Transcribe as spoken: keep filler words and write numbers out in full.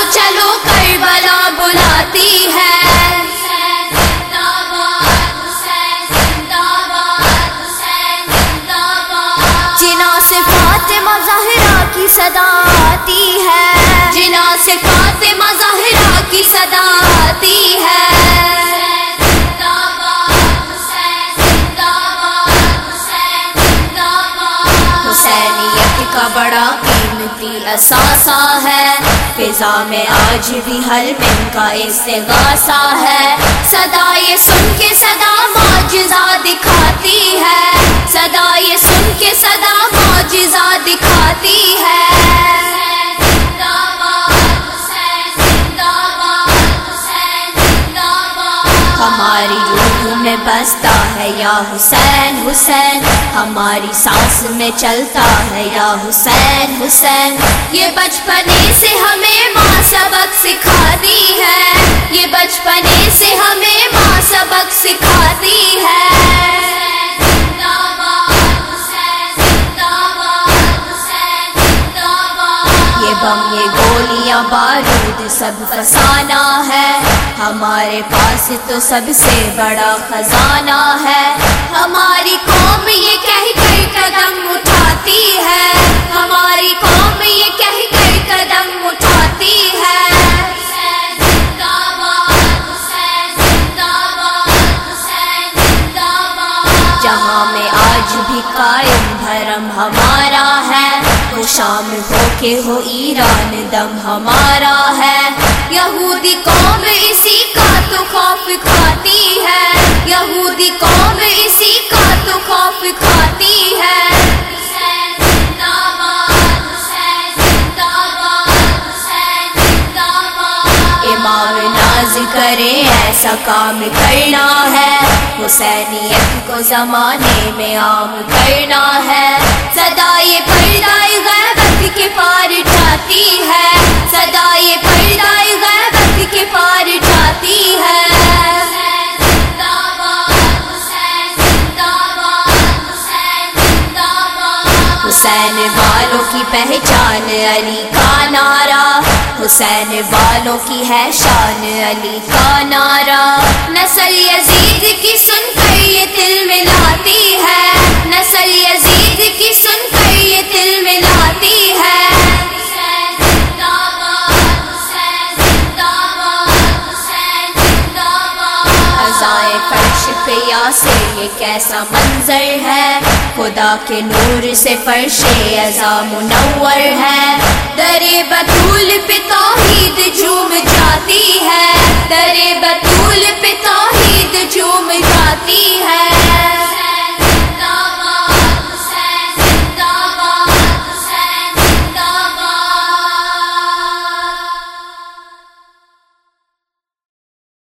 چلو کربلا بلاتی ہے، جنا سے فاطمہ زہرا کی صدا آتی ہے، جنا سے فاطمہ زہرا کی صدا آتی ہے، حسینیت کا بڑا قیمتی اثاثہ ہے، فضا میں آج بھی ہر من کا استغاثہ ہے، صدا یہ سن کے صدا معجزہ دکھاتی ہے، صدا یہ سن کے صدا معجزہ دکھاتی ہے، ہماری روح میں بستا ہے یا حسین حسین، ہماری سانس میں چلتا ہے یا حسین حسین، یہ بچپنے سے ہمیں ماں سبق سکھاتی ہے، یہ بچپنے سے ہمیں ماں سبق سکھاتی ہے، یہ بم یہ گولیاں بارود سب فسانہ ہے، ہمارے پاس تو سب سے بڑا خزانہ ہے، ہماری قوم یہ کہہ کر قدم اٹھاتی ہے، ہماری قوم یہ کہہ کر قدم اٹھاتی ہے، جہاں میں آج بھی قائم دھرم ہمارا ہے، وہ شام ہو کے ہو ایران دم ہمارا ہے، یہودی قوم اسی کا تو خوف کھاتی ہے، یہودی قوم اسی کا تو خوف کھاتی ہے، امام ناز کرے ایسا کام کرنا ہے، حسینیت کو زمانے میں عام کرنا ہے، صدا یہ پردہ غیبت کے پار جاتی ہے، صدا یہ پردہ غیبت کے پار جاتی ہے، حسین والوں کی پہچان علی کا نعرہ، حسین والوں کی ہے شان علی کا نعرہ، نسل یزید کی سن کر یہ دل میں لاتی ہے، نسل یزید کی سن کر یہ دل میں لاتی ہے، ازائے فرش پہ یاسر یہ کیسا منظر ہے، خدا کے نور سے فرش ازا منور ہے،